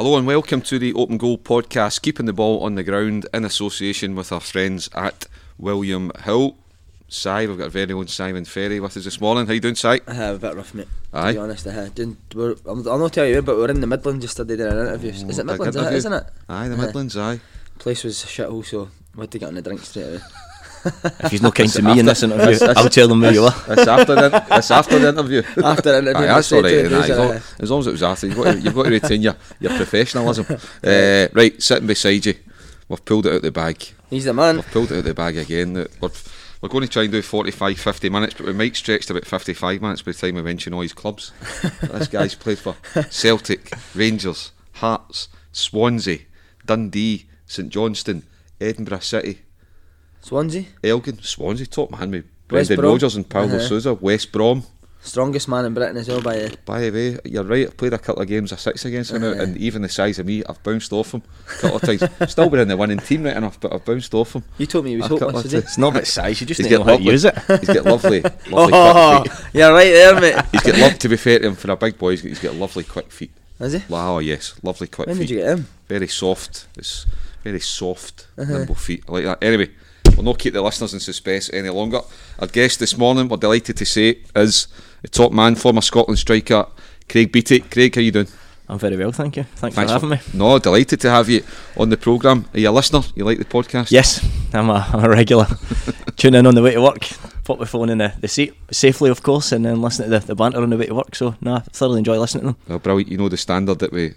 Hello and welcome to the Open Goal podcast, keeping the ball on the ground in association with our friends at William Hill. Si, we've got our very own Simon Ferry with us this morning. How you doing, Si? A bit rough, mate. Aye. To be honest, I'll not tell you, but we're in the Midlands yesterday doing an interview. Is it Midlands, isn't it? Aye, the Midlands, aye. Place was a shithole, so we had to get on the drink straight away. If he's not kind to me in this interview, I'll tell them where you are. It's after the interview. After the interview, Aye, that's alright. As long as it was after, you've got to retain your professionalism. Right, sitting beside you, we've pulled it out the bag. He's the man. We've pulled it out the bag again. We're going to try and do 45, 50 minutes, but we might stretch to about 55 minutes by the time we mention all his clubs. This guy's played for Celtic, Rangers, Hearts, Swansea, Dundee, St Johnstone, Edinburgh City, Swansea, Elgin, Swansea, top man with West Brendan Brom. Rodgers and Paulo Sousa, West Brom. strongest man in Britain as well by By the way, you're right, I've played a couple of games of six against him now, and even the size of me, I've bounced off him a couple of times. Still been in the winning team right enough, but I've bounced off him. You told me he was hopeless, did It's not about size, you just He's need to know got how to use it. He's got lovely Oh, quick feet. you're right there, mate. He's got love, to be fair to him, for a big boy, he's got lovely quick feet. Is he? Wow, yes, lovely quick When feet. did you get him? Very soft. It's very soft, nimble feet. I like that. Anyway, we'll not keep the listeners in suspense any longer. Our guest this morning, we're delighted to say, is the top man, former Scotland striker, Craig Beattie. Craig, how you doing? I'm very well, thank you. Thanks for having me. No, delighted to have you on the programme. Are you a listener? You like the podcast? Yes, I'm a regular. Tune in on the way to work, put my phone in the seat safely, of course, and then listen to the banter on the way to work. So, I thoroughly enjoy listening to them. Well, brilliant. You know the standard that we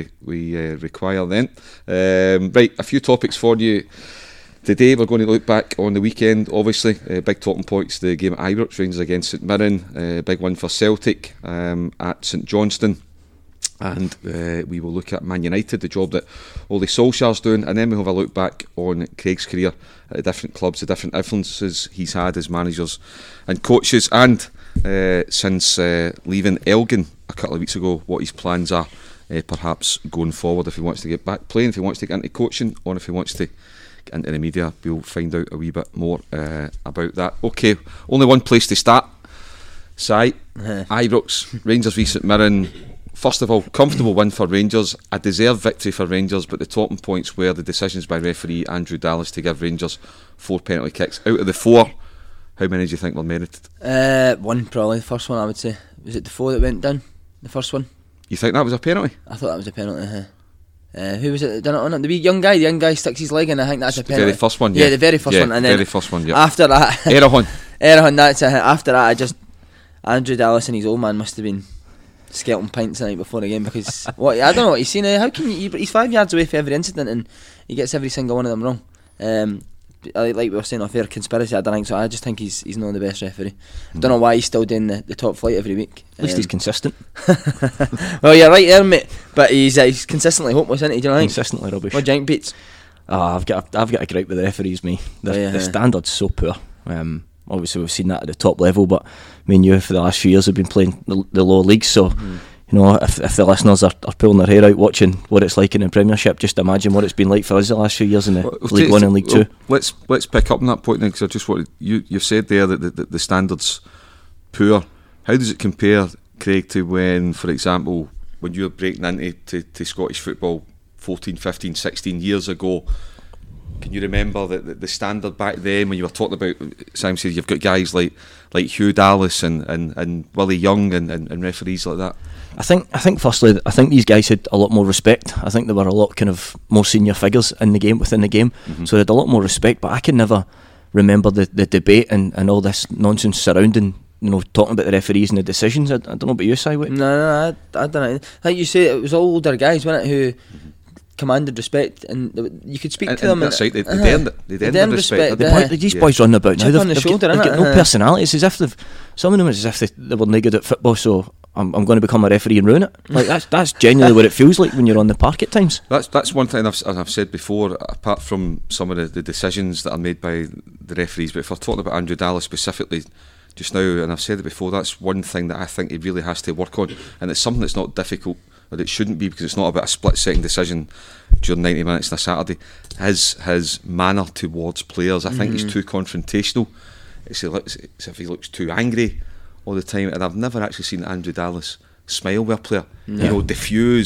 require then. Right, a few topics for you. Today we're going to look back on the weekend, obviously. Big talking points, the game at Ibrox, Rangers against St Mirren, big win for Celtic at St Johnstone. And we will look at Man United, the job that Ole Solskjaer's doing, and then we'll have a look back on Craig's career at the different clubs, the different influences he's had as managers and coaches, and since leaving Elgin a couple of weeks ago, what his plans are perhaps going forward, if he wants to get back playing, if he wants to get into coaching, or if he wants to get into the media. We'll find out a wee bit more about that. Okay, only one place to start. Si, Ibrox, Rangers v St Mirren. First of all, comfortable win for Rangers, a deserved victory for Rangers, but the talking points were the decisions by referee Andrew Dallas to give Rangers 4 penalty kicks. Out of the 4, how many do you think were merited? One probably, the first one I would say. Was it the 4 that went down? The first one? You think that was a penalty? I thought that was a penalty. Who was it that done it on it? The wee young guy. The young guy sticks his leg in. I think that's a penalty. The very first one, yeah. Yeah, the very first one. And then very first one, yeah. after that, Errahon. that's it. After that, Andrew Dallas and his old man must have been skelting pints the night before the game, because I don't know what he's seen. How can you? He's 5 yards away for every incident, and he gets every single one of them wrong. Like we were saying off air, conspiracy. I don't think so. I just think he's not the best referee. I don't know why he's still doing the top flight every week. At least he's consistent. Well, you're right there, mate. But he's consistently hopeless, isn't he? Do you know what I think? Consistently rubbish. What giant beats? I've got a gripe with the referees, me. The standard's so poor. Obviously we've seen that at the top level, but me and you for the last few years have been playing the lower leagues, so you know, if the listeners are pulling their hair out watching what it's like in the Premiership, just imagine what it's been like for us the last few years in the League 1 and League 2. Let's pick up on that point then, because I just wanted, you've said there that the standard's poor. How does it compare, Craig, to when, for example, when you were breaking into to Scottish football 14, 15, 16 years ago? Can you remember the standard back then when you were talking about, Simon said, you've got guys like Hugh Dallas and Willie Young and referees like that? I think firstly, I think these guys had a lot more respect. I think there were a lot kind of more senior figures in the game, within the game, so they had a lot more respect. But I can never remember the debate and all this nonsense surrounding, you know, talking about the referees and the decisions. I don't know about you, Si. No, I don't know. Like you say, it was all older guys, wasn't it, who commanded respect, and you could speak to them. That's right. They earned it. They earned respect. These boys running about now, on the shoulder, they've got no personality. It's as if some of them is as if they were no good at football, so I'm going to become a referee and ruin it. Like that's genuinely what it feels like when you're on the park at times. That's one thing I've said before, apart from some of the decisions that are made by the referees. But if we're talking about Andrew Dallas specifically just now, and I've said it before, that's one thing that I think he really has to work on, and it's something that's not difficult, or it shouldn't be, because it's not about a split-second decision during 90 minutes on a Saturday. His manner towards players, I think he's too confrontational. It's as if he looks too angry all the time, and I've never actually seen Andrew Dallas smile with a player, you know, diffuse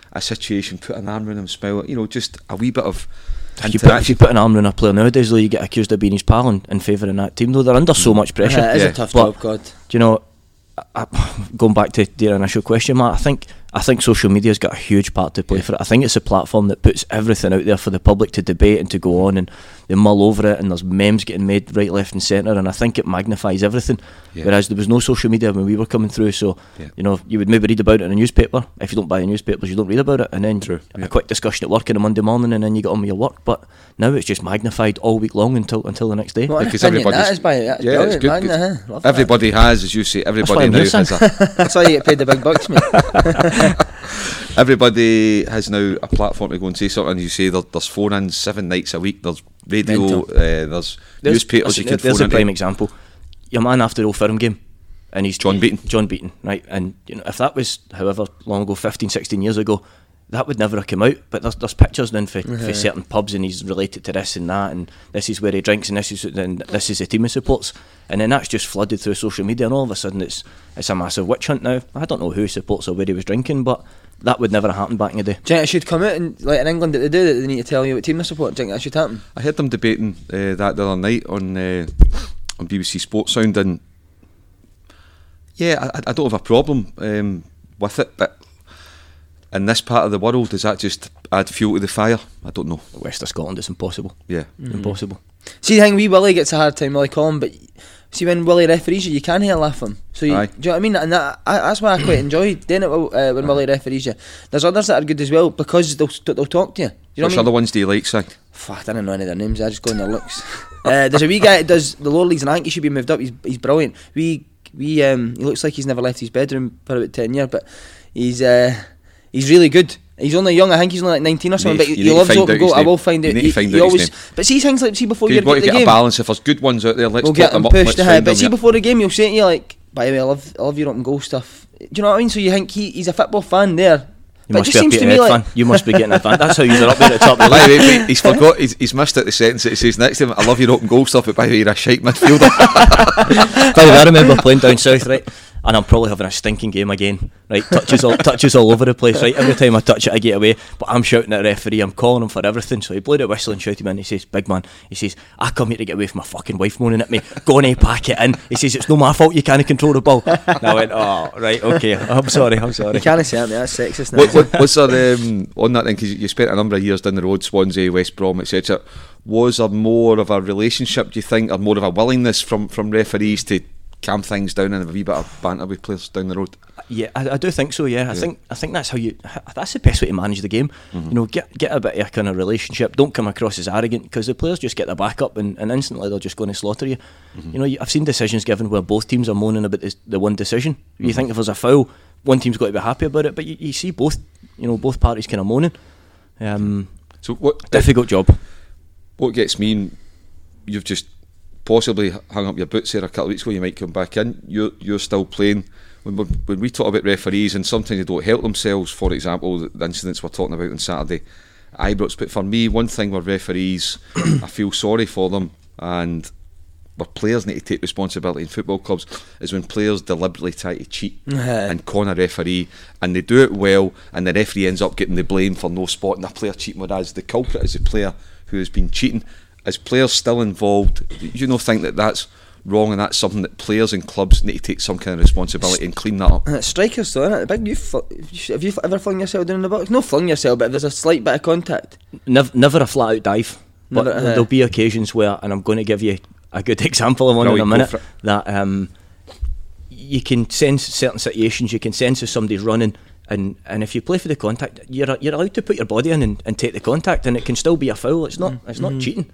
a situation, put an arm around him, smile, just a wee bit of if you put an arm around a player nowadays, though, you get accused of being his pal and favouring that team, though. They're under so much pressure. It is a tough job, God. Do you know, going back to your initial question, Matt, I think social media's got a huge part to play for it. I think it's a platform that puts everything out there for the public to debate and to go on, and they mull over it, and there's memes getting made right, left and centre, and I think it magnifies everything. Whereas there was no social media when we were coming through, so you would maybe read about it in a newspaper. If you don't buy the newspapers, you don't read about it, and then a quick discussion at work on a Monday morning, and then you get on with your work. But now it's just magnified all week long until the next day. Well, because everybody's that's it's good. Everybody has, as you say, everybody now has that's why you get paid the big bucks, mate. Everybody has now a platform to go and say something. And you say there's phone-ins 7 nights a week. There's radio. There's newspapers. There's a prime example. Your man after the Old Firm game, and he's John Beaton, right? And if that was however long ago, 15, 16 years ago, that would never have come out. But there's pictures then for certain pubs, and he's related to this and that, and this is where he drinks, and this is the team he supports, and then that's just flooded through social media, and all of a sudden it's a massive witch hunt now. I don't know who he supports or where he was drinking, but that would never have happened back in the day. Do you think it should come out in England that they do that they need to tell you what team they support? Do you think that should happen? I heard them debating that the other night on BBC Sports Sound, and I don't have a problem with it, but in this part of the world, does that just add fuel to the fire? I don't know. West of Scotland, it's impossible. Impossible. See, I think wee Willie gets a hard time, Willie Collum, but see, when Willie referees you can't hear laugh him. So do you know what I mean? And that's why I quite enjoy doing it when Willie referees you. There's others that are good as well because they'll talk to you. You know, which other ones do you like, Si? I don't know any of their names. I just go on their looks. There's a wee guy that does the lower leagues, and I think he should be moved up. He's brilliant. He looks like he's never left his bedroom for about 10 years, but he's really good. He's only young. I think he's only like 19 or something. But he loves open goal. I will find out. He always. But see things like before you get the game. A balance. If there's good ones out there, let's get them pushed ahead. But see before the game, he'll say to you like, "By the way, I love your open goal stuff." Do you know what I mean? So you think he's a football fan there. You must be a Peterhead fan. You must be getting a fan. That's how you're up there at the top of the league. He's forgot. He's missed it. The sentence that it says next to him. I love your open goal stuff, but by the way, you're a shite midfielder. By the way, I remember playing down south, right? And I'm probably having a stinking game again, right? Touches all over the place, right? Every time I touch it, I get away. But I'm shouting at the referee. I'm calling him for everything. So he blew the whistle and shouted me, and he says, "Big man," he says, "I come here to get away from my fucking wife moaning at me. Go on, pack it in." He says, "It's no my fault you can't control the ball." And I went, "Oh, right, okay. I'm sorry." You can't say that, that's sexist now. Was there on that then? Because you spent a number of years down the road, Swansea, West Brom, etc. Was there more of a relationship, do you think, or more of a willingness from referees to calm things down and have a wee bit of banter with players down the road? Yeah, I do think so. Yeah, I think that's that's the best way to manage the game. You know, get a bit of a kind of relationship. Don't come across as arrogant, because the players just get their back up and instantly they're just going to slaughter you. You know, I've seen decisions given where both teams are moaning about the one decision. You think if there's a foul, one team's got to be happy about it, but you see both parties kind of moaning. So what difficult job? What gets me, and you've just possibly hung up your boots there a couple of weeks ago, you might come back in, you're still playing. When we talk about referees, and sometimes they don't help themselves, for example the incidents we're talking about on Saturday at Ibrox, but for me, one thing with referees I feel sorry for them, and where players need to take responsibility in football clubs, is when players deliberately try to cheat and con a referee, and they do it well, and the referee ends up getting the blame for no spotting a player cheating, whereas the culprit is the player who has been cheating. As players still involved, you think that that's wrong, and that's something that players and clubs need to take some kind of responsibility and clean that up? And it's strikers though, isn't it? Have you ever flung yourself down in the box? No, flung yourself, but if there's a slight bit of contact. Never a flat out dive, but there'll be occasions where, and I'm going to give you a good example of one in a minute, that you can sense certain situations, you can sense if somebody's running, and if you play for the contact, you're allowed to put your body in and take the contact, and it can still be a foul. It's not cheating.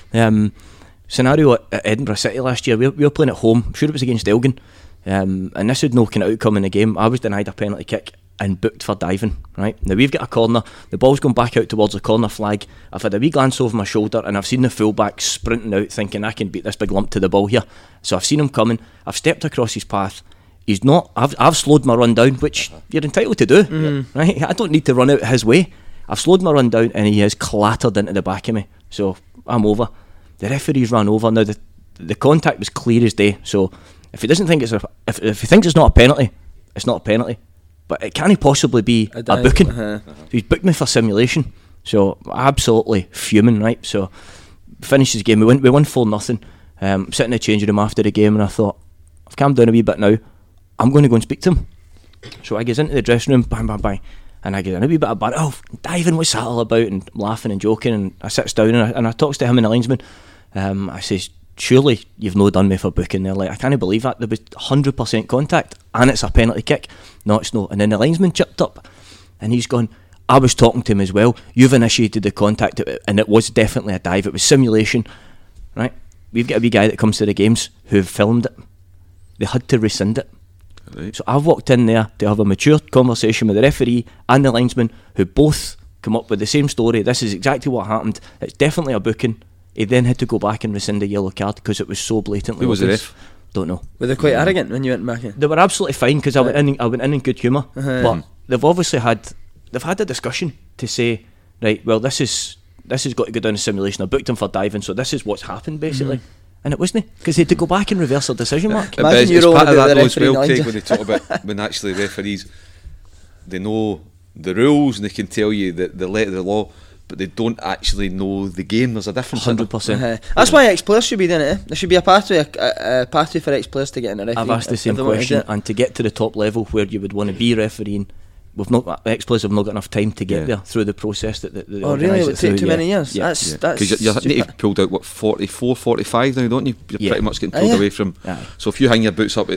Scenario at Edinburgh City last year, we were playing at home. I'm sure it was against Elgin, and this had no kind of outcome in the game. I was denied a penalty kick and booked for diving. Right now we've got a corner, the ball's going back out towards the corner flag. I've had a wee glance over my shoulder, and I've seen the fullback sprinting out, thinking I can beat this big lump to the ball here. So I've seen him coming, I've stepped across his path. He's not. I've slowed my run down, which you're entitled to do, right? I don't need to run out his way. I've slowed my run down, and he has clattered into the back of me. So I'm over. The referee's ran over. Now the contact was clear as day. So if he doesn't think if he thinks it's not a penalty, it's not a penalty. but it can't possibly be a booking. He's booked me for simulation, so absolutely fuming, right? So finished his game. We won 4-0. Sitting in the changing room after the game, and I thought, I've calmed down a wee bit now. I'm going to go and speak to him. So I get into the dressing room, bang, bang, bang, and I get in a wee bit of bad. Oh, diving, what's that all about? And laughing and joking, and I sits down and I talks to him and the linesman. I says, surely you've no done me for booking there. Like, I can't believe that. There was 100% contact, and it's a penalty kick. No, it's not. And then the linesman chipped up, and he's gone, I was talking to him as well. You've initiated the contact, and it was definitely a dive. It was simulation, right? We've got a wee guy that comes to the games who've filmed it. They had to rescind it. Right. So I've walked in there to have a mature conversation with the referee and the linesman, who both come up with the same story. This is exactly what happened. It's definitely a booking. He then had to go back and rescind a yellow card because it was so blatantly. Who was the ref? Don't know. Were they quite arrogant when you went back in? They were absolutely fine because I went in good humour. But they've obviously had a discussion to say, right, well, this has got to go down a simulation. I booked him for diving, so this is what's happened basically. And it wasn't, because they had to go back and reverse their decision, Mark. Imagine it's you're part of that the though as well, referee Craig, when they talk about when actually referees, they know the rules and they can tell you the letter of the law, but they don't actually know the game. There's a difference. 100%. That's why ex-players should be doing it. There should be a pathway for ex-players to get in a referee. I've asked the same question, and to get to the top level where you would want to be refereeing, ex-players have not got enough time to get there through the process that they really? It would take too many years? Yeah. That's because you're pulled out, what, 44, 45 now, don't you? You're pretty much getting pulled away from. So if you hang your boots up at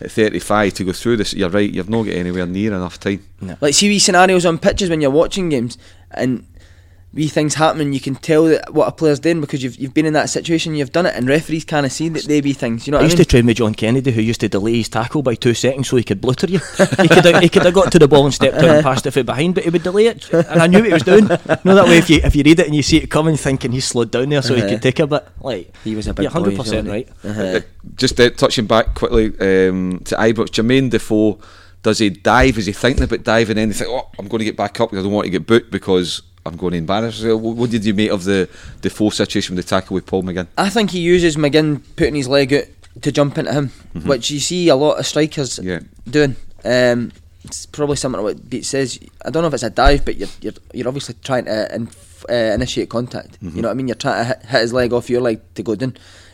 35 to go through this, you're right, you've not got anywhere near enough time. No. Like, see wee scenarios on pitches when you're watching games, and wee things happening, you can tell that what a player's doing because you've been in that situation, you've done it, and referees kind of see that they be things. You know what I used mean? to train with John Kennedy, who used to delay his tackle by 2 seconds so he could blutter you. he could have got to the ball and stepped out and passed it from behind, but he would delay it, and I knew what he was doing. No, that way if you read it and you see it coming, thinking he's slowed down there so he could take a bit. Like, he was a big 100% right. Just touching back quickly to Ibrox, Jermaine Defoe, does he dive? Is he thinking about diving in? He think, oh, I'm going to get back up because I don't want to get booked because I'm going to embarrass myself. What did you make of the Defoe situation with the tackle with Paul McGinn? I think he uses McGinn putting his leg out to jump into him, which you see a lot of strikers doing. It's probably something what Beat says. I don't know if it's a dive, but you're obviously trying to initiate contact. You know what I mean? You're trying to hit his leg off your leg to go down.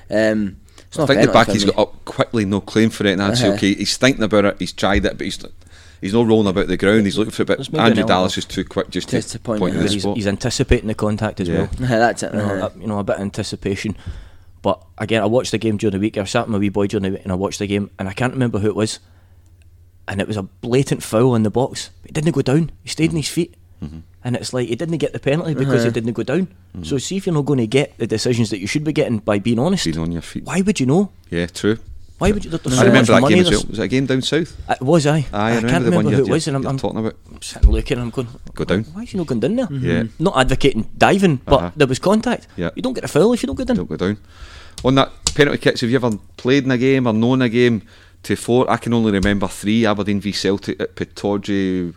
I think the back he's got up quickly, no claim for it, and that's okay. He's thinking about it, he's tried it, but he's not rolling about the ground. He's looking for it, but Andrew Dallas is too quick just to point at the spot. He's anticipating the contact as well. That's it. A bit of anticipation. But again, I watched the game during the week. I sat with my wee boy during the week and I watched the game, and I can't remember who it was. And it was a blatant foul in the box. But he didn't go down. He stayed on his feet. And it's like he didn't get the penalty because he didn't go down. So see, if you're not going to get the decisions that you should be getting by being honest, being on your feet, why would you know? Yeah, true. Why would you? I remember that game as well. Was it a game down south? It was, I the can't remember one who it was, and I'm talking about. Sitting looking, and I'm going, go down. Why is he not going down there? Yeah. Not advocating diving, but there was contact. Yeah. You don't get a foul if you don't go down. Don't go down. On that penalty kicks, have you ever played in a game or known a game to 4? I can only remember 3. Aberdeen v Celtic at Pittodrie.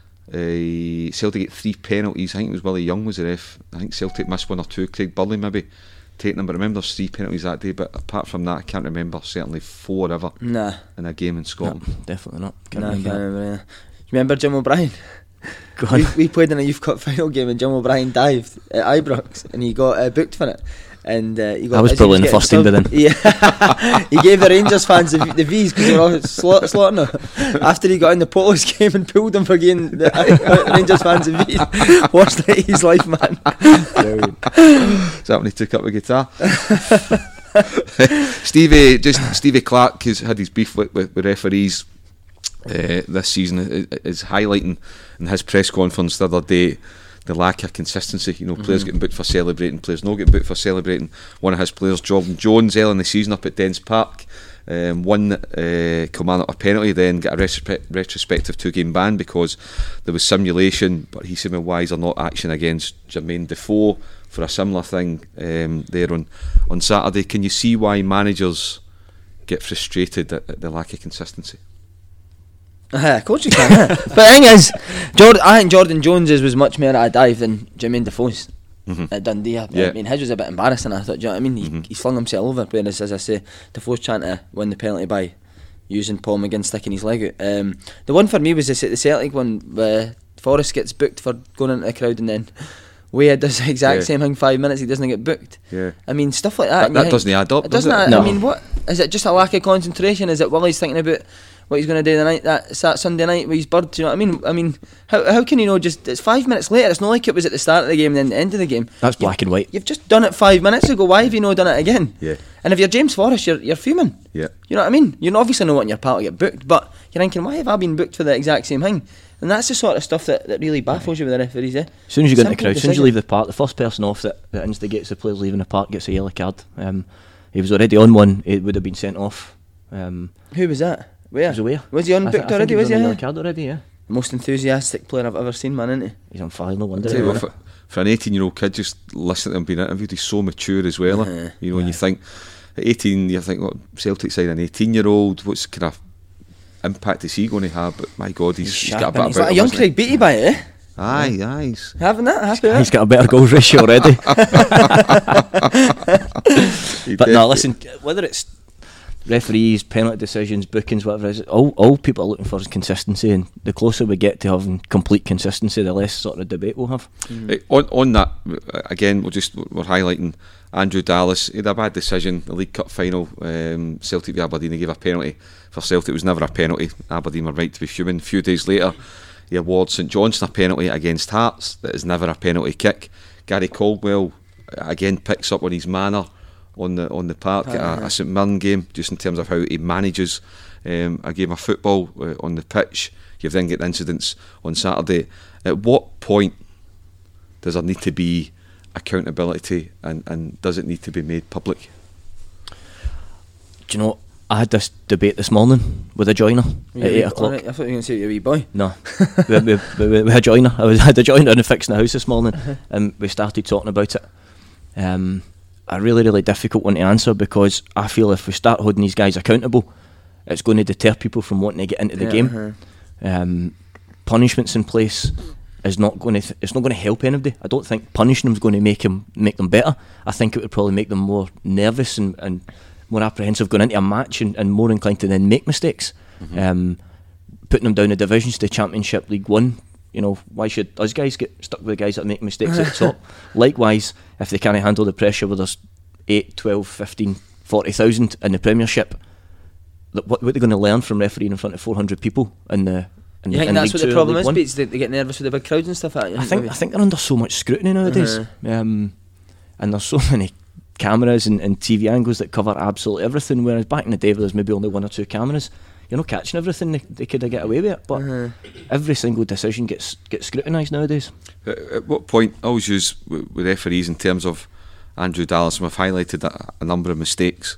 Celtic get 3 penalties. I think it was Willie Young was the ref. I think Celtic missed 1 or 2. Craig Burley maybe taking them, but I remember there's 3 penalties that day. But apart from that, I can't remember certainly 4 ever in a game in Scotland. No, definitely not. Can't remember. You remember Jim O'Brien? We played in a Youth Cup final game and Jim O'Brien dived at Ibrox and he got booked for it. And he got, I was probably in the first team by then. Yeah, he gave the Rangers fans the V's because they were all slaughtering him. After he got in, the Polos came and pulled him for giving the Rangers fans the V's. Worst night of his life, man. Is that when he took up a guitar? Stevie Clarke has had his beef with referees this season. Is highlighting in his press conference the other day the lack of consistency. Players getting booked for celebrating, players not getting booked for celebrating. One of his players, Jordan Jones, early in the season up at Dens Park, won Kilmarnock a penalty, then got a retrospective 2-game ban because there was simulation, but he said, why is there not action against Jermaine Defoe for a similar thing there on Saturday? Can you see why managers get frustrated at the lack of consistency? Of course you can. But the thing is, I think Jordan Jones's was much more at a dive than Jermaine Defoe's at Dundee. I mean, his was a bit embarrassing. I thought, do you know what I mean? He flung himself over, whereas, as I say, Defoe's trying to win the penalty by using Paul McGinn sticking his leg out. The one for me was the Celtic one where Forrest gets booked for going into the crowd, and then Weah does the exact same thing 5 minutes, he doesn't get booked. Yeah. I mean, stuff like that. That doesn't add up. It doesn't add, No. I mean, what is it? Just a lack of concentration? Is it Willie's thinking about what he's going to do that Sunday night with his bird? Do you know what I mean? How can you know? Just it's 5 minutes later. It's not like it was at the start of the game and then the end of the game. That's black and white. You've just done it 5 minutes ago. Why have you not done it again? Yeah. And if you're James Forrest, you're fuming. Yeah. You know what I mean? You obviously know wanting your pal to get booked, but you're thinking, why have I been booked for the exact same thing? And that's the sort of stuff that really baffles you with the referees. As soon as you go into the Simple crowd, as soon as you decision. leave the park, the first person off that instigates the players leaving the park gets a yellow card. He was already on one, it would have been sent off. Who was that? Where? Was Weah. Was he on booked already? Was he? On a yellow card already, yeah. Most enthusiastic player I've ever seen, man, isn't he? He's on fire, no wonder. Tell you what, for an 18-year-old kid, just listening to him being interviewed, he's so mature as well. You know, and you think at 18, you think, what Celtic side an 18-year-old, what's kind of impact is he going to have? But my God, he's got a bit He's about like a him, young hasn't he? Craig Beattie by it, eh? Aye. Having that, happy with He's that. got a better goals ratio already. He But did. no, listen, whether it's referees, penalty decisions, bookings, whatever it is, all people are looking for is consistency, and the closer we get to having complete consistency, the less sort of debate we'll have. On that, again, we're highlighting Andrew Dallas. He had a bad decision, the League Cup final, Celtic v Aberdeen. He gave a penalty for Celtic. It was never a penalty. Aberdeen were right to be fuming. A few days later, he awards St Johnstone a penalty against Hearts that is never a penalty kick. Gary Caldwell again picks up on his manner on the park at a St Mirren game, just in terms of how he manages a game of football on the pitch. You've then got incidents on Saturday. At what point does there need to be accountability, and does it need to be made public? Do you know, I had this debate this morning with a joiner at 8 o'clock. I thought you were going to say you're a wee boy. No, we had a joiner. I had a joiner in fixing the house this morning, and we started talking about it. A really, really difficult one to answer, because I feel if we start holding these guys accountable, it's going to deter people from wanting to get into the game. Punishments in place is not going to. It's not going to help anybody. I don't think punishing them is going to make them better. I think it would probably make them more nervous and more apprehensive going into a match, and more inclined to then make mistakes. Putting them down the divisions to Championship, League One. You know, why should us guys get stuck with the guys that make mistakes at the top? Likewise, if they can't handle the pressure where there's 8, 12, 15, 40,000 in the Premiership, what are they going to learn from refereeing in front of 400 people in the You think in that's League what the Two or problem League is, One? Beats? They get nervous with the big crowds and stuff like that. I think they're under so much scrutiny nowadays, and there's so many cameras and TV angles that cover absolutely everything, whereas back in the day there was maybe only 1 or 2 cameras. You're not catching everything, they could get away with it, but every single decision gets scrutinised nowadays. At what point, I always use with referees in terms of Andrew Dallas, and we've highlighted a number of mistakes.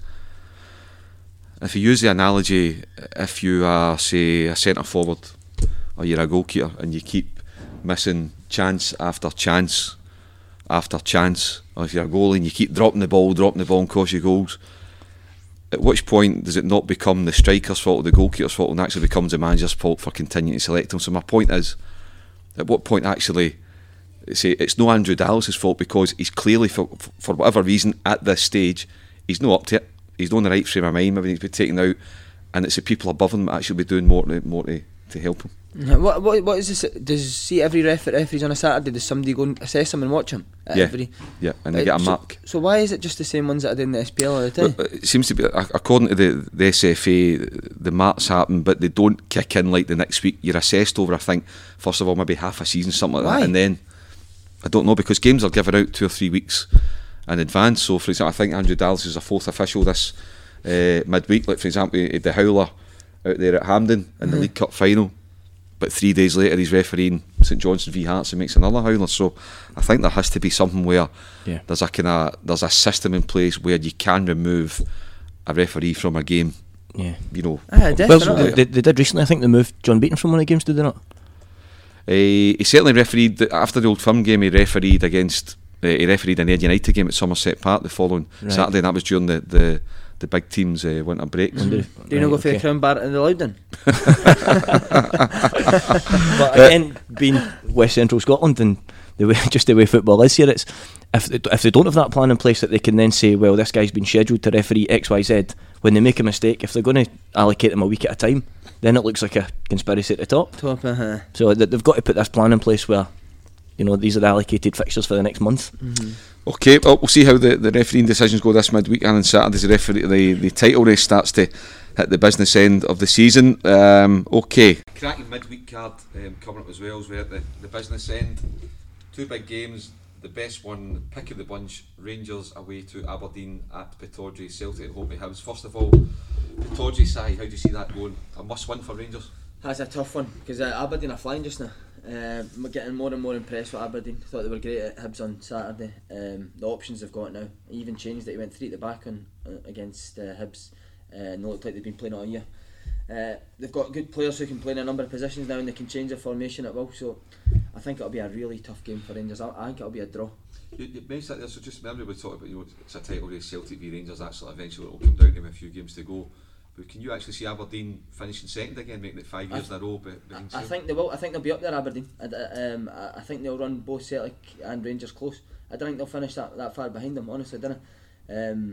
If you use the analogy, if you are, say, a centre forward or you're a goalkeeper and you keep missing chance after chance after chance, or if you're a goalie and you keep dropping the ball and cost you goals, at which point does it not become the striker's fault or the goalkeeper's fault, and actually becomes the manager's fault for continuing to select them? So my point is, at what point actually, say, it's no Andrew Dallas's fault, because he's clearly, for whatever reason, at this stage, he's not up to it. He's not in the right frame of mind. Maybe he's been taken out, and it's the people above him that actually be doing more to help him. What is this? Does see every referees on a Saturday? Does somebody go and assess them and watch them? Yeah, and they get a mark. So why is it just the same ones that are doing the SPL all the time? Well, it seems to be, according to the SFA, the marks happen, but they don't kick in like the next week. You're assessed over, I think, first of all, maybe half a season, something like that, and then I don't know, because games are given out 2 or 3 weeks in advance. So, for example, I think Andrew Dallas is a 4th official this midweek. Like, for example, the Howler out there at Hampden in the League Cup final, but 3 days later he's refereeing St Johnstone v Hearts and makes another Howler. So I think there has to be something where there's a system in place where you can remove a referee from a game. Yeah, you know. Definitely. They did recently. I think they moved John Beaton from one of the games, did they not? He certainly refereed after the Old Firm game. He refereed an Ayr United game at Somerset Park the following Saturday, and that was during the big team's winter break. Do you not go for the Crown Bar in the Loudon? But again, being West Central Scotland and the way football is here, if they don't have that plan in place, that they can then say, well, this guy's been scheduled to referee XYZ. When they make a mistake, if they're going to allocate them a week at a time, then it looks like a conspiracy at the top. So they've got to put this plan in place where, you know, these are the allocated fixtures for the next month. Okay, well, we'll see how the refereeing decisions go this midweek, and on Saturday's the title race starts to hit the business end of the season. Okay. Cracking midweek card coming up as well as we're at the business end. Two big games. The best one, pick of the bunch, Rangers away to Aberdeen at Pittodrie, Celtic at home to Hibs. First of all, Pittodrie side, how do you see that going? A must win for Rangers? That's a tough one, because Aberdeen are flying just now. We're getting more and more impressed with Aberdeen. Thought they were great at Hibs on Saturday. The options they've got now, he even changed it. He went 3 at the back on against Hibs. No, looked like they've been playing it all year. They've got good players who can play in a number of positions now, and they can change their formation at will. So I think it'll be a really tough game for Rangers. I think it'll be a draw. You mentioned that there, so just remember we talked about, you know, it's a title race, Celtic v Rangers. That's eventually it'll come down to a few games to go. But can you actually see Aberdeen finishing second again, making it 5 years in a row? I think they will. I think they'll be up there, Aberdeen. I think they'll run both Celtic and Rangers close. I don't think they'll finish that far behind them. Honestly, I don't.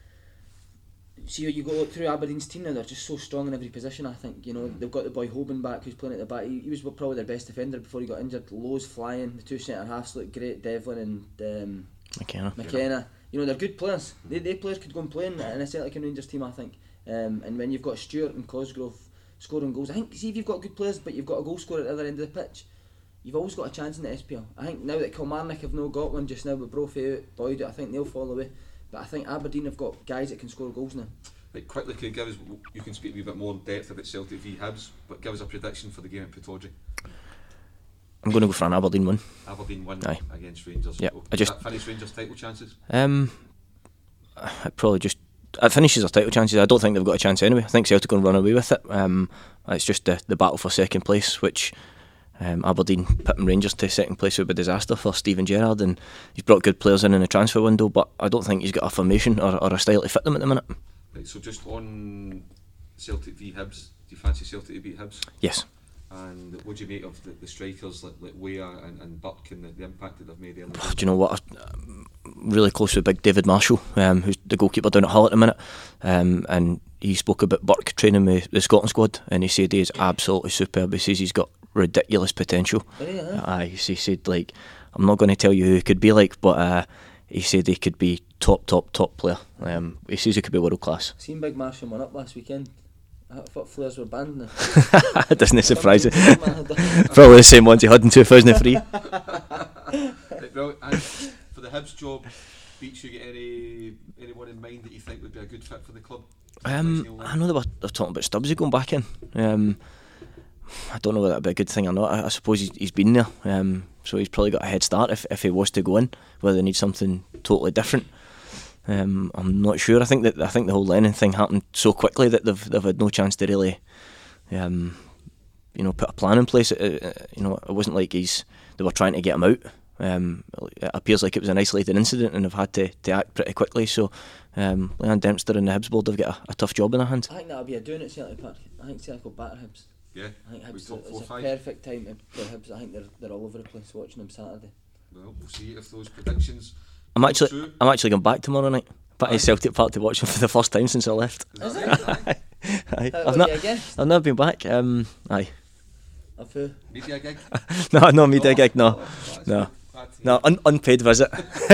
See, you go through Aberdeen's team now, they're just so strong in every position. I think, you know, they've got the boy Hoban back who's playing at the back. He was probably their best defender before he got injured. Lowe's flying, the two centre halves look great, Devlin and McKenna. You know, they're good players. They players could go and play in a Celtic and Rangers team, I think. And when you've got Stewart and Cosgrove scoring goals, I think, see, if you've got good players but you've got a goal scorer at the other end of the pitch, you've always got a chance in the SPL. I think now that Kilmarnock have no got one just now with Brophy out, Boyd out, I think they'll fall away. But I think Aberdeen have got guys that can score goals now. Like, quickly, can you give us, you can speak a wee bit more in depth about Celtic v Hibs, but give us a prediction for the game at Pittodrie. I'm going to go for an Aberdeen win. Aberdeen win against Rangers. Yeah, okay. That finish Rangers title chances? It finishes our title chances. I don't think they've got a chance anyway. I think Celtic are going to run away with it. It's just the battle for second place, which Aberdeen pitting Rangers to second place would be a disaster for Steven Gerrard, and he's brought good players in the transfer window, but I don't think he's got a formation or a style to fit them at the minute. Right, so just on Celtic v Hibs, do you fancy Celtic to beat Hibs? Yes. And what do you make of the strikers like Weah and Burke and the impact that they've made earlier? Do you know what? I'm really close with big David Marshall, who's the goalkeeper down at Hull at the minute, and he spoke about Burke training with the Scotland squad, and he said he is absolutely superb. He says he's got ridiculous potential. He said, like, I'm not going to tell you who he could be like, but he said he could be top player. He says he could be world class. Seen Big Marshall won up last weekend. I thought Flares were banned now. It doesn't surprise it. Probably the same ones he had in 2003. Right, well, and for the Hibs job, Beach, you get anyone in mind that you think would be a good fit for the club? I know they're talking about Stubbsy going back in. I don't know whether that'd be a good thing or not. I suppose he's been there, so he's probably got a head start if he was to go in. Whether they need something totally different, I'm not sure. I think the whole Lennon thing happened so quickly that they've had no chance to really, put a plan in place. It wasn't like they were trying to get him out. It appears like it was an isolated incident, and they've had to act pretty quickly. So, Leanne Dempster and the Hibs board have got a tough job in their hands. I think that'll be a doing at Celtic Park. I think Celtic will batter Hibs. Yeah, I think Hibs it's a perfect time for Hibs. I think they're all over the place watching them Saturday. Well, we'll see if those predictions. I'm actually going back tomorrow night. Back to Celtic Park to watch them for the first time since I left. Is it? I've never been back. Aye. Of who? Media gig? No, no media gig. No, unpaid visit.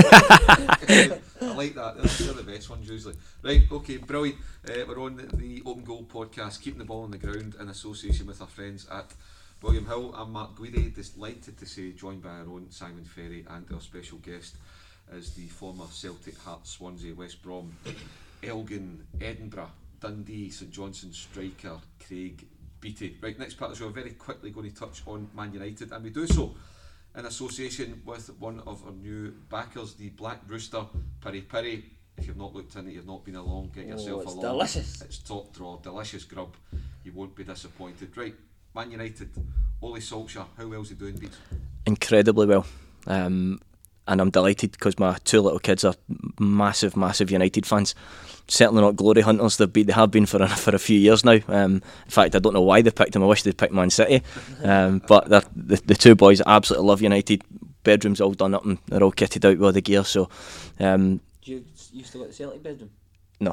I like that. They're the best ones usually. Right, okay, brilliant. We're on the Open Goal podcast, keeping the ball on the ground in association with our friends at William Hill. I'm Mark Guidi, delighted to say joined by our own Simon Ferry, and our special guest is the former Celtic, Hearts, Swansea, West Brom, Elgin, Edinburgh, Dundee, St Johnstone striker Craig Beattie. Right, next part of the show, very quickly going to touch on Man United, and we do so in association with one of our new backers, the Black Rooster, Piri Piri. If you've not looked in it, you've not been along, get yourself along. Delicious. It's top drawer, delicious grub. You won't be disappointed. Right, Man United, Ole Solskjaer, how well's he doing, Beats? Incredibly well. And I'm delighted because my two little kids are massive United fans. Certainly not glory hunters. They have been for a few years now. In fact, I don't know why they picked him. I wish they'd picked Man City. But the two boys absolutely love United. bedroom's all done up and they're all kitted out with all the gear. So, Do you still got the Celtic bedroom? No.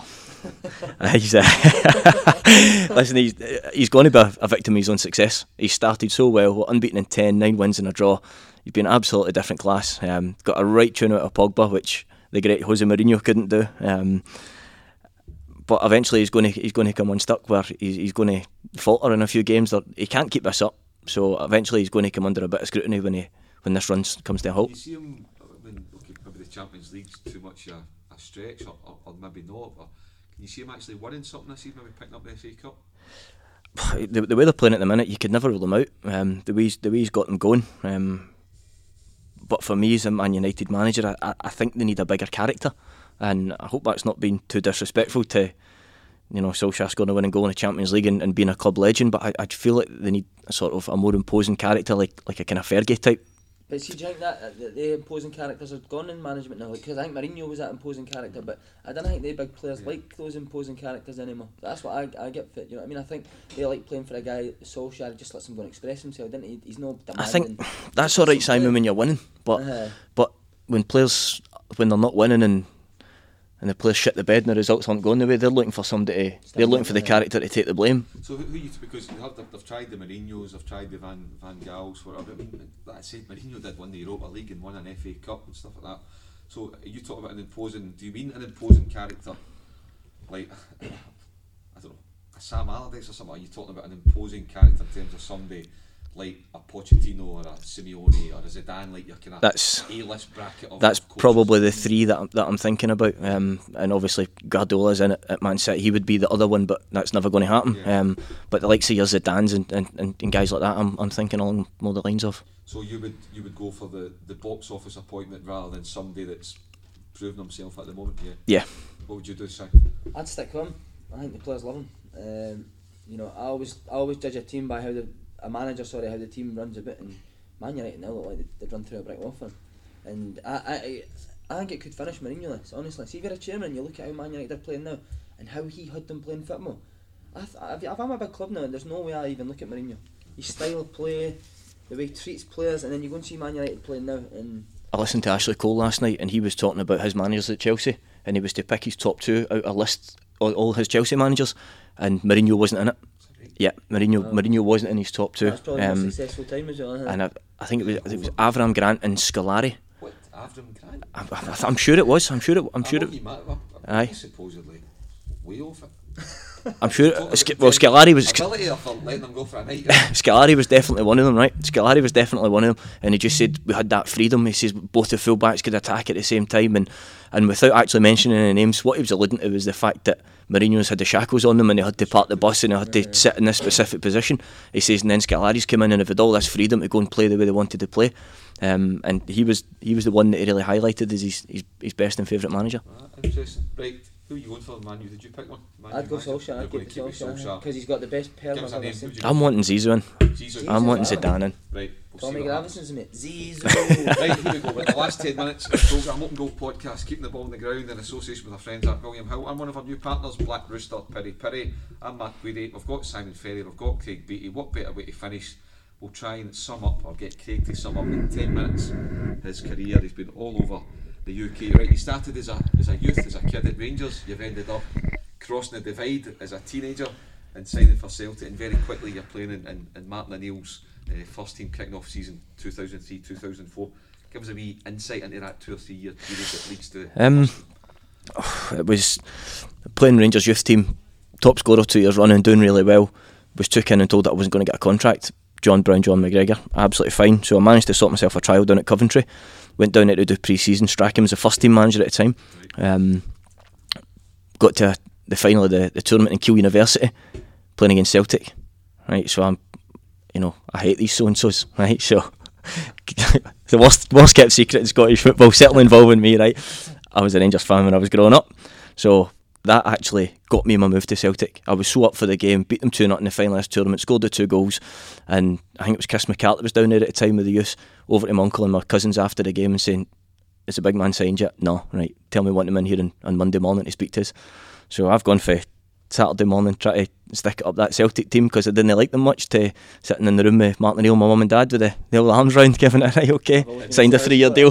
Listen, he's going to be a victim of his own success. He started so well, unbeaten in 10, 9 wins and a draw. He's been absolutely different class. Got a right tune out of Pogba, which the great Jose Mourinho couldn't do. But eventually he's going to come unstuck where he's going to falter in a few games. He can't keep this up. So eventually he's going to come under a bit of scrutiny when this run comes to a halt. Do you see him when maybe the Champions League's too much a stretch or maybe not? Or can you see him actually winning something this season, maybe picking up the FA Cup? The way they're playing at the minute, you could never rule them out. The way he's got them going. But for me as a Man United manager, I think they need a bigger character, and I hope that's not being too disrespectful to, Solskjaer scoring a winning goal in the Champions League and being a club legend. But I feel like they need a sort of a more imposing character, like a kind of Fergie type. But see, do you think that the imposing characters are gone in management now? Because I think Mourinho was that imposing character, but I don't think the big players like those imposing characters anymore. That's what I get fit. You know what I mean? I think they like playing for a guy. Solskjaer just lets him go and express himself. Didn't he? He's no demanding. I think that's all right, Simon, when you're winning, but when players when they're not winning and the players shit the bed and the results aren't going the way, they're looking for somebody. They're looking for the character to take the blame. So who you, because they've tried the Mourinhos, they've tried the Van Gaals, whatever. I mean, like I said, Mourinho did win the Europa League and won an FA Cup and stuff like that. So you talk about an imposing. Do you mean an imposing character, like I don't know, a Sam Allardyce or something? Are you talking about an imposing character in terms of somebody like a Pochettino or a Simeone or a Zidane, like your kind of A-list bracket of that's coaches? Probably the three that I'm thinking about. And obviously Guardiola's in it at Man City. He would be the other one, but that's never going to happen. Yeah. But the likes of your Zidanes and guys like that, I'm thinking along more the lines of. So you would go for the box office appointment rather than somebody that's proven himself at the moment. Yeah. What would you do, Si? I'd stick with him. I think the players love him. I always judge a team by how the team runs a bit, and Man United now look like they'd run through a brick wall for him. And I think it could finish Mourinho this, honestly. See, if you're a chairman and you look at how Man United are playing now and how he had them playing football, if I'm a big club now, there's no way I even look at Mourinho. His style of play, the way he treats players, and then you go and see Man United playing now. And I listened to Ashley Cole last night, and he was talking about his managers at Chelsea, and he was to pick his top two out of a list of all his Chelsea managers, and Mourinho wasn't in it. Yeah, Mourinho wasn't in his top two. That's probably a successful time as well. And I think it was Avram Grant and Scolari. What, Avram Grant? I'm sure it was. I'm sure it. Aye. Supposedly way off it. I'm sure. Scolari was. Ability of letting them go for a night. Scolari was definitely one of them, right? Scolari was definitely one of them, and he just said we had that freedom. He says both the fullbacks could attack at the same time, and without actually mentioning any names, what he was alluding to was the fact that Mourinho's had the shackles on them and they had to park the bus and they had to sit in this specific position. He says, and then Scolari's come in and they've had all this freedom to go and play the way they wanted to play. And he was the one that he really highlighted as his best and favourite manager. Interesting. Right, who are you going for, Man U? Did you pick one? I'd go Solskjaer. I'd keep Solskjaer because he's got the best pair I've ever seen. I'm wanting Zizou in. I'm wanting Zidane in. Right. Tommy Gravison's mate. Zizou. Right, here we go. With the last 10 minutes of the programme, Open Goal Podcast, keeping the ball on the ground in association with our friends at William Hill. I'm one of our new partners, Black Rooster, Piri Piri. I'm Matt Guidi. We've got Simon Ferry, we've got Craig Beattie. What better way to finish? We'll try and sum up, or get Craig to sum up in 10 minutes his career. He's been all over the UK. Right, he started as a youth, as a kid at Rangers. You've ended up crossing the divide as a teenager and signing for Celtic, and very quickly you're playing in Martin O'Neill's first team kicking off season 2003-2004. Give us a wee insight into that 2 or 3 year period that leads to it was playing Rangers youth team, top scorer 2 years running, doing really well. Was took in and told that I wasn't going to get a contract. John McGregor, absolutely fine. So I managed to sort myself a trial down at Coventry. Went down there to do pre-season. Strachan was the first team manager at the time. Got to the final of the tournament in Keele University, playing against Celtic. Right, so I hate these so-and-sos. Right, so the worst kept secret in Scottish football, certainly involving me. Right, I was a Rangers fan when I was growing up, so that actually got me my move to Celtic. I was so up for the game, beat them 2-0 in the final of this tournament, scored the 2 goals, and I think it was Chris McCarthy was down there at the time with the youth, over to my uncle and my cousins after the game and saying, "Is the big man signed yet?" "No." "Right, tell me when to come in here on Monday morning to speak to us." So I've gone for Saturday morning try to stick it up that Celtic team because I didn't like them much, to sitting in the room with Martin O'Neill, my mum and dad, with the old arms round, giving it right, okay, signed a 3-year deal.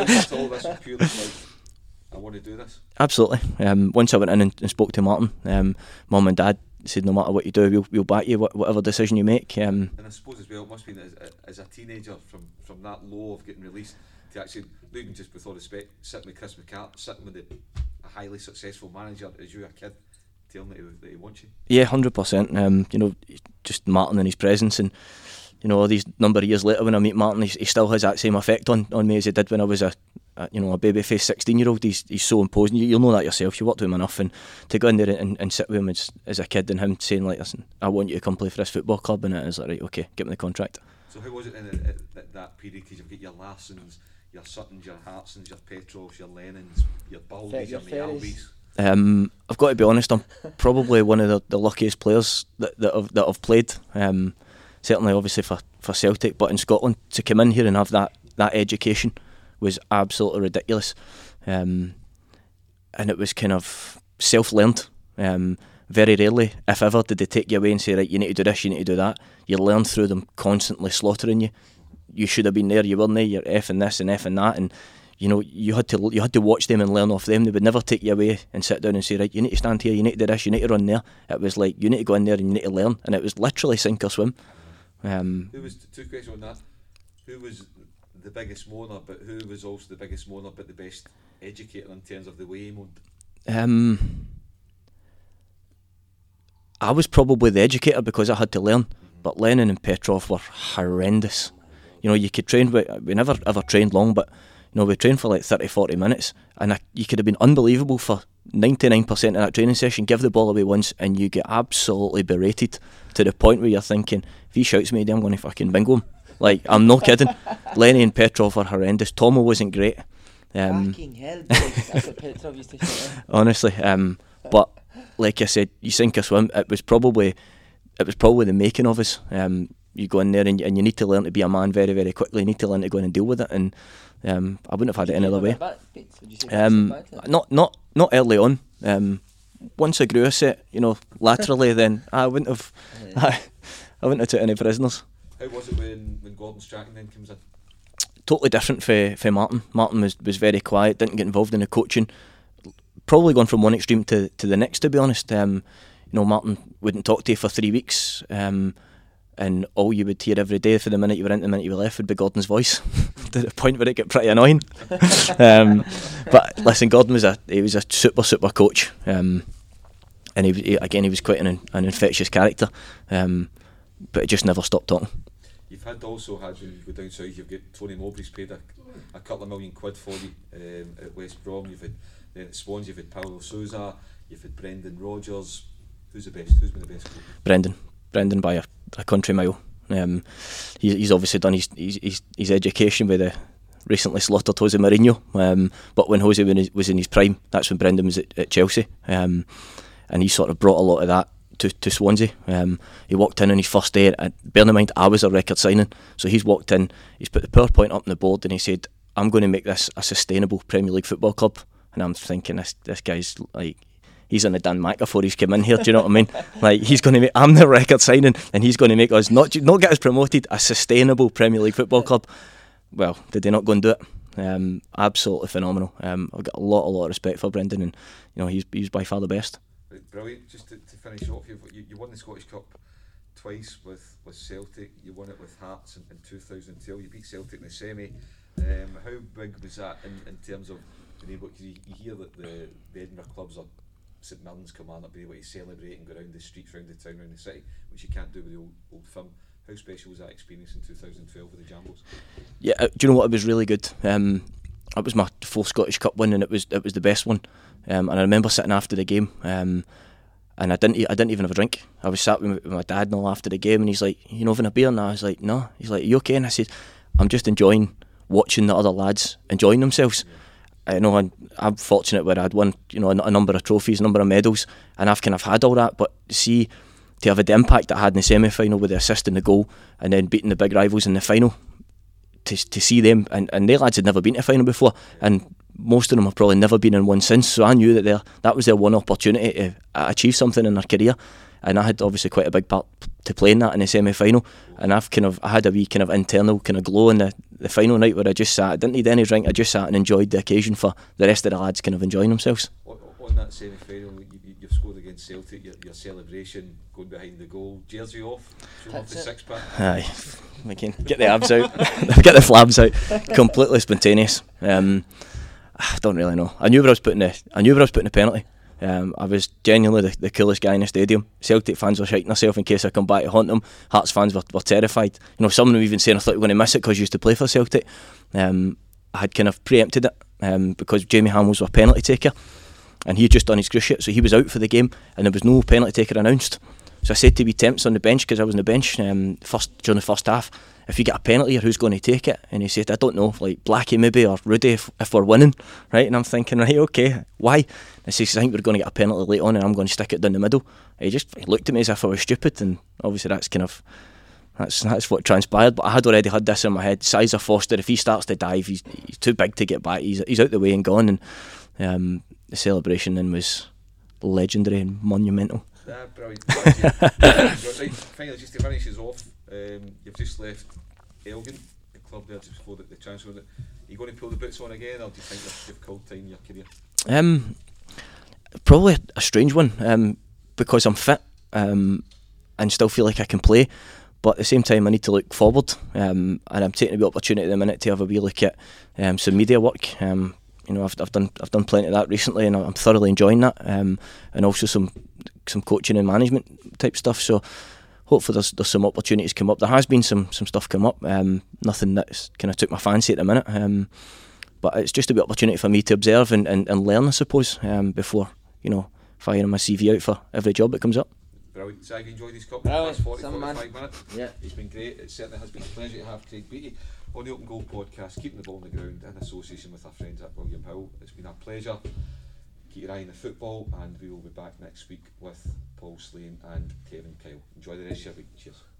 I want to do this. Absolutely. Once I went in and spoke to Martin, mum and dad said, no matter what you do, we'll back you, whatever decision you make. And I suppose as well, it must be as a teenager, from that low of getting released to actually, even just with all respect, sitting with Chris McCart, sitting with a highly successful manager as you a kid, telling that he wants you. Yeah, 100%. Just Martin and his presence, and all these number of years later when I meet Martin, he still has that same effect on me as he did when I was a baby-faced 16-year-old. He's so imposing. You'll know that yourself. You worked with him enough, and to go in there and sit with him as a kid, and him saying like, listen, I want you to come play for this football club, and it is like, right, okay, get me the contract. So how was it in that period? Because you've got your Larsons, your Suttons, your Hartsons, your Petrovs, your Lennons, your Baldies, your Mialbys. I've got to be honest, I'm probably one of the luckiest players that I've played. Certainly, obviously for Celtic, but in Scotland, to come in here and have that education was absolutely ridiculous, and it was kind of self-learned. Very rarely, if ever, did they take you away and say, right, you need to do this, you need to do that. You learn through them constantly slaughtering you. You should have been there, you weren't there, you're effing this and effing that, and you had to watch them and learn off them. They would never take you away and sit down and say, right, you need to stand here, you need to do this, you need to run there. It was like, you need to go in there and you need to learn, and it was literally sink or swim. Who was, two questions on that, who was the biggest moaner, but who was also the biggest moaner but the best educator in terms of the way he moaned? I was probably the educator because I had to learn, but Lennon and Petrov were horrendous. You could train, we never ever trained long, but we trained for like 30-40 minutes, and you could have been unbelievable for 99% of that training session, give the ball away once and you get absolutely berated to the point where you're thinking, if he shouts me, I'm going to fucking bingo him. Like, I'm not kidding. Lenny and Petrov were horrendous. Tomo wasn't great. Fucking hell, that's what Petrov used to say. Honestly, but like I said, you sink or swim. It was probably the making of us. You go in there and you need to learn to be a man very, very quickly. You need to learn to go in and deal with it, and I wouldn't have had it any other way. Not early on. Once I grew a set, laterally, then I wouldn't have. I wouldn't have took any prisoners. How was it when Gordon Strachan then comes in? Totally different for Martin. Martin was very quiet, didn't get involved in the coaching. Probably gone from one extreme to the next, to be honest. Martin wouldn't talk to you for 3 weeks, and all you would hear every day for the minute you were in, the minute you were left, would be Gordon's voice, to the point where it got pretty annoying. But listen, Gordon was a super coach, and he was quite an infectious character, but he just never stopped talking. You've also had, when you go down south, you've got Tony Mowbray's paid a couple of £1 million for you at West Brom. You've had then at Swans, you've had Paulo Sousa, you've had Brendan Rodgers. Who's the best? Who's been the best coach? Brendan by a country mile. He's obviously done his education with the recently slaughtered Jose Mourinho, but when Jose was in his prime, that's when Brendan was at Chelsea, and he sort of brought a lot of that to Swansea. He walked in on his first day, and bear in mind I was a record signing, so he's walked in, he's put the PowerPoint up on the board, and he said, I'm going to make this a sustainable Premier League football club. And I'm thinking, this guy's like, he's on the Dan McAvoy, he's come in here, do you know what I mean? Like, he's going to make, I'm the record signing, and he's going to make us not get us promoted, a sustainable Premier League football club. Well, did they not go and do it? Absolutely phenomenal. I've got a lot of respect for Brendan, and he's by far the best. Brilliant. Just to finish off, you won the Scottish Cup twice with Celtic. You won it with Hearts in 2012. You beat Celtic in the semi. How big was that in terms of being able? Because you hear that the Edinburgh clubs are St Mirren's command, being able to celebrate and go around the streets, around the town, around the city, which you can't do with the old firm. How special was that experience in 2012 with the Jambos? Yeah, do you know what? It was really good. It was my 4th Scottish Cup win, and it was the best one. And I remember sitting after the game, and I didn't even have a drink. I was sat with my dad and all after the game, and he's like, "You having a beer?" And I was like, "No." He's like, "Are you okay?" And I said, "I'm just enjoying watching the other lads enjoying themselves." I'm fortunate where I'd won, a number of trophies, a number of medals, and I've kind of had all that. But see, to have the impact I had in the semi-final with the assist and the goal, and then beating the big rivals in the final, to see them, and their lads had never been to a final before, and most of them have probably never been in one since, so I knew that was their one opportunity to achieve something in their career, and I had obviously quite a big part to play in that in the semi-final, and I had a wee kind of internal kind of glow in the final night where I just sat, I didn't need any drink, I just sat and enjoyed the occasion for the rest of the lads kind of enjoying themselves. On that semi-final, you've scored against Celtic, your celebration, going behind the goal, jersey off, showing off the six-pack. Aye, again, get the abs out, get the flabs out, completely spontaneous. I don't really know. I knew where I was putting the penalty. I was genuinely the coolest guy in the stadium. Celtic fans were shiting themselves in case I come back to haunt them. Hearts fans were terrified. You know, some of them even saying I thought we were going to miss it because you used to play for Celtic. I had kind of preempted it because Jamie Hamills was a penalty taker, and he had just done his cruciate, so he was out for the game, and there was no penalty taker announced. So I said to wee Temps on the bench, because I was on the bench during the first half, if you get a penalty, who's going to take it? And he said, I don't know, like Blackie maybe, or Rudy if we're winning, right? And I'm thinking, right, okay, why? And he says, I think we're going to get a penalty late on and I'm going to stick it down the middle. And he looked at me as if I was stupid, and obviously that's what transpired. But I had already had this in my head. Sizer Foster, if he starts to dive, he's too big to get back. He's out the way and gone. And the celebration then was legendary and monumental. Brilliant. Right, finally, just to finish us off, you've just left Elgin, the club there just before the transfer. Are you going to pull the boots on again, or do you think you've called time in your career? Probably a strange one, because I'm fit and still feel like I can play, but at the same time I need to look forward, and I'm taking the opportunity at the minute to have a wee look at some media work. You know, I've done plenty of that recently, and I'm thoroughly enjoying that, and also some coaching and management type stuff. So hopefully there's some opportunities come up. There has been some stuff come up, nothing that's kind of took my fancy at the minute, but it's just a bit opportunity for me to observe and learn, I suppose, before, you know, firing my CV out for every job that comes up. Brilliant. So I've enjoyed this couple of 45 minutes. Yeah. It's been great. It certainly has been a pleasure to have Craig Beattie on the Open Goal podcast, keeping the ball on the ground in association with our friends at William Hill. It's been a pleasure. Keep your eye on the football, and we will be back next week with Paul Slane and Kevin Kyle. Enjoy the rest of your week. Cheers.